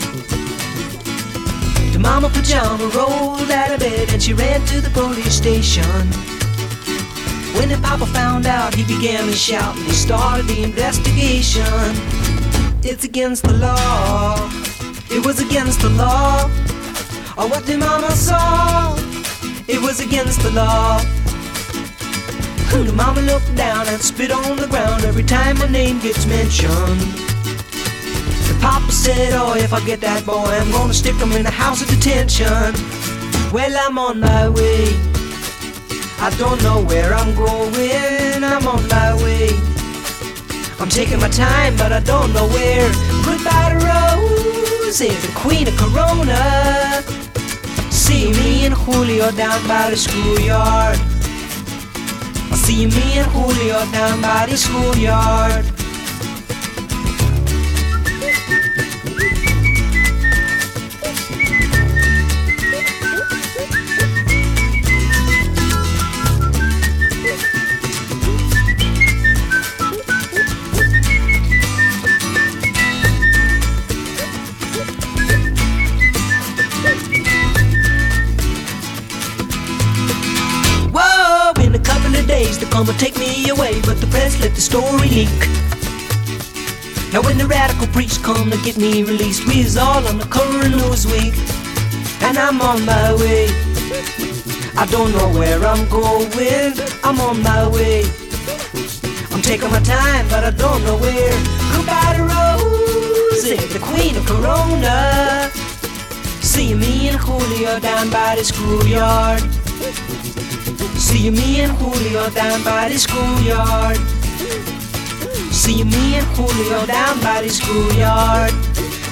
The mama pajama rolled out of bed and she ran to the police station. When the papa found out, he began to shout and he started the investigation. It's against the law. It was against the law. Or what the mama saw. It was against the law. The mama looked down and spit on the ground every time my name gets mentioned. The papa said, oh, if I get that boy, I'm gonna stick him in a house of detention. Well, I'm on my way. I don't know where I'm going. I'm on my way. I'm taking my time, but I don't know where. Goodbye to Rose, the queen of Corona. See me and Julio down by the schoolyard. See me and Julio down by the schoolyard. They're gonna take me away, but the press let the story leak. Now when the radical preach come to get me released, we is all on the cover of Newsweek. And I'm on my way. I don't know where I'm going. I'm on my way. I'm taking my time, but I don't know where. Goodbye to Rosie, the queen of Corona. See me and Julio down by the schoolyard. See me and Julio down by the schoolyard. See me and Julio down by the schoolyard.